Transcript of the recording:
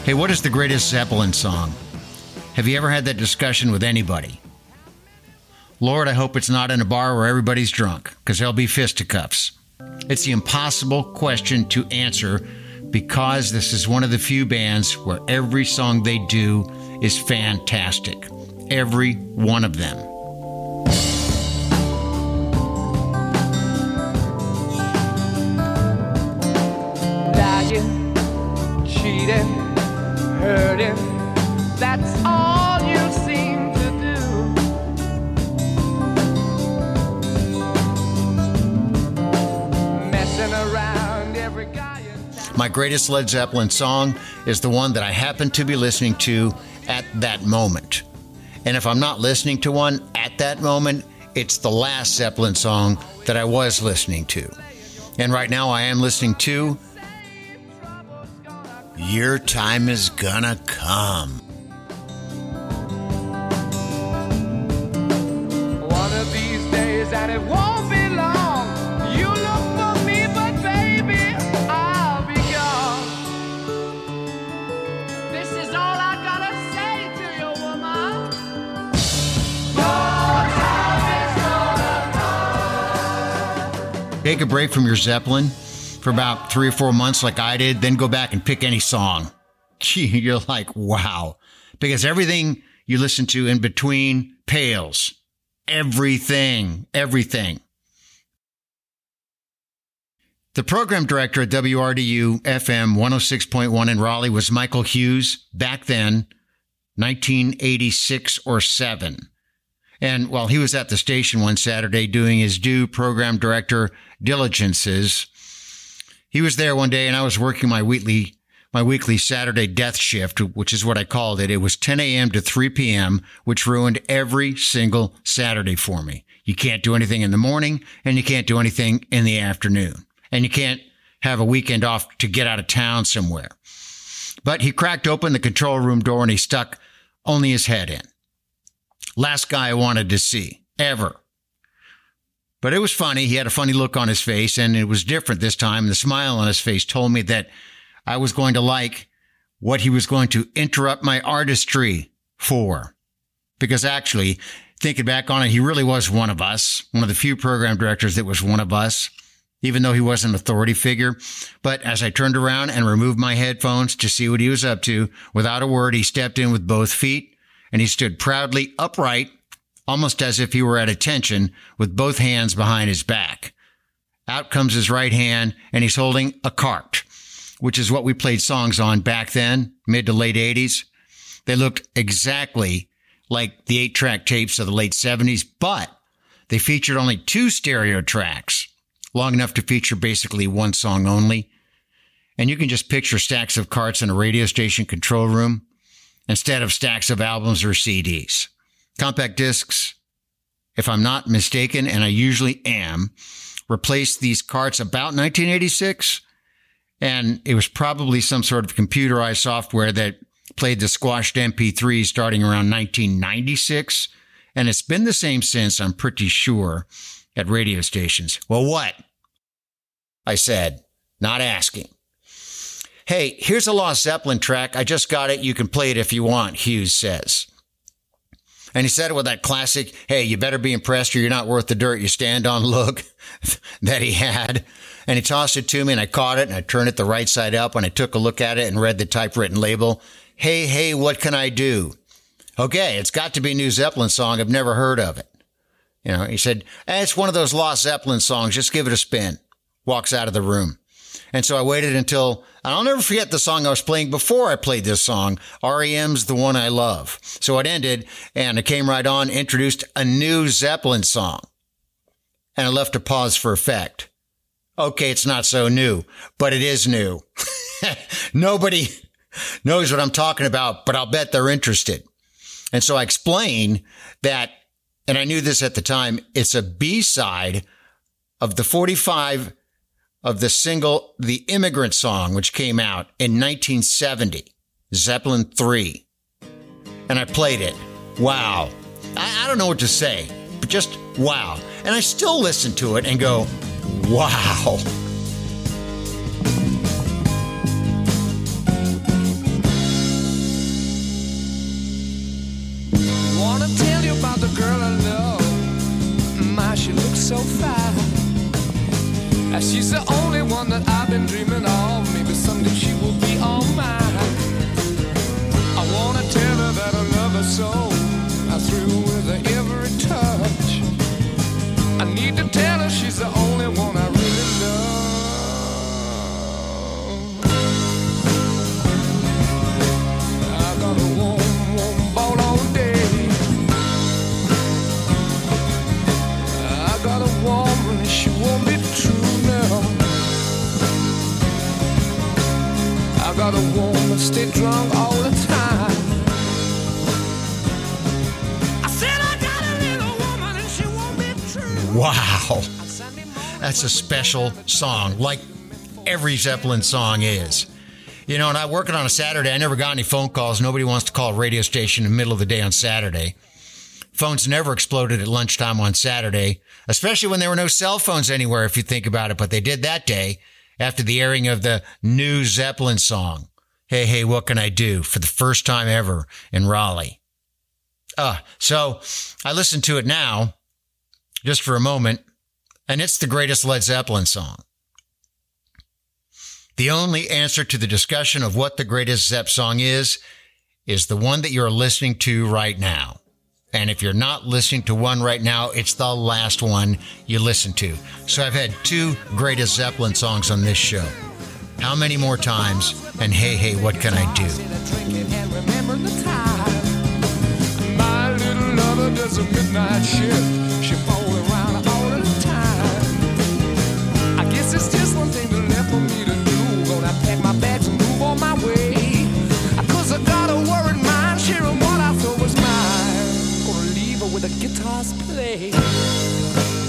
Hey, what is the greatest Zeppelin song? Have you ever had that discussion with anybody? Lord, I hope it's not in a bar where everybody's drunk, because there'll be fisticuffs. It's the impossible question to answer because this is one of the few bands where every song they do is fantastic. Every one of them. Lying, cheating, hurting, that's all you seem to do. Messing around every guy in town. My greatest Led Zeppelin song is the one that I happen to be listening to at that moment. And if I'm not listening to one at that moment, it's the last Zeppelin song that I was listening to. And right now I am listening to Your Time Is Gonna Come. One of these days, and it won't be long, you look for me, but baby, I'll be gone. This is all I gotta say to you, woman. Your time is gonna come. Take a break from your Zeppelin for about 3 or 4 months like I did, then go back and pick any song. Gee, you're like, wow. Because everything you listen to in between pales. Everything. The program director at WRDU FM 106.1 in Raleigh was Michael Hughes, back then, 1986 or 7. And while he was at the station one Saturday doing his due program director diligences, he was there one day and I was working my weekly Saturday death shift, which is what I called it. It was 10 a.m. to 3 p.m., which ruined every single Saturday for me. You can't do anything in the morning and you can't do anything in the afternoon. And you can't have a weekend off to get out of town somewhere. But he cracked open the control room door and he stuck only his head in. Last guy I wanted to see, ever. But it was funny. He had a funny look on his face, and it was different this time. The smile on his face told me that I was going to like what he was going to interrupt my artistry for. Because actually, thinking back on it, he really was one of us, one of the few program directors that was one of us, even though he was an authority figure. But as I turned around and removed my headphones to see what he was up to, without a word, he stepped in with both feet, and he stood proudly upright, almost as if he were at attention, with both hands behind his back. Out comes his right hand, and he's holding a cart, which is what we played songs on back then, mid to late 80s. They looked exactly like the 8-track tapes of the late 70s, but they featured only 2 stereo tracks, long enough to feature basically one song only. And you can just picture stacks of carts in a radio station control room instead of stacks of albums or CDs. Compact discs, if I'm not mistaken, and I usually am, replaced these carts about 1986. And it was probably some sort of computerized software that played the squashed MP3 starting around 1996. And it's been the same since, I'm pretty sure, at radio stations. Well, what? I said, not asking. Hey, here's a Lost Zeppelin track. I just got it. You can play it if you want, Hughes says. And he said it with that classic, hey, you better be impressed or you're not worth the dirt you stand on look that he had. And he tossed it to me and I caught it and I turned it the right side up and I took a look at it and read the typewritten label. Hey, what can I do? Okay, it's got to be a new Zeppelin song. I've never heard of it. You know, he said, it's one of those Lost Zeppelin songs. Just give it a spin. Walks out of the room. And so I waited until, and I'll never forget the song I was playing before I played this song, REM's The One I Love. So it ended, and it came right on, introduced a new Zeppelin song. And I left a pause for effect. Okay, it's not so new, but it is new. Nobody knows what I'm talking about, but I'll bet they're interested. And so I explain that, and I knew this at the time, it's a B-side of the 45 of the single The Immigrant Song, which came out in 1970, Zeppelin 3. And I played it. Wow. I don't know what to say, but just wow. And I still listen to it and go, wow. She's the only one that I've been dreaming of. Maybe someday she will be all mine. I wanna tell her that I love her so. I thrill with her every touch. I need to tell her she's the only one I really love. I got a warm, warm ball all day. I got a woman and she won't be true now. I got a woman stay drunk all the time. I said I got a little woman and she won't be true. Wow. That's a special song, like every Zeppelin song is. You know, and I'm working on a Saturday. I never got any phone calls. Nobody wants to call a radio station in the middle of the day on Saturday. Phones never exploded at lunchtime on Saturday, especially when there were no cell phones anywhere, if you think about it. But they did that day after the airing of the new Zeppelin song, Hey, Hey, What Can I Do, for the first time ever in Raleigh. So I listened to it now, just for a moment, and it's the greatest Led Zeppelin song. The only answer to the discussion of what the greatest Zepp song is the one that you're listening to right now. And if you're not listening to one right now, it's the last one you listen to. So I've had two greatest Zeppelin songs on this show. How Many More Times and Hey, Hey, What Can I Do? My little lover does a midnight shift. She falls around all the time. I guess it's just one thing left for me to do. Gonna pack my bags and move on my way. 'Cause I got a worried mind, sharing what I thought was mine. Gonna leave her with the guitars play.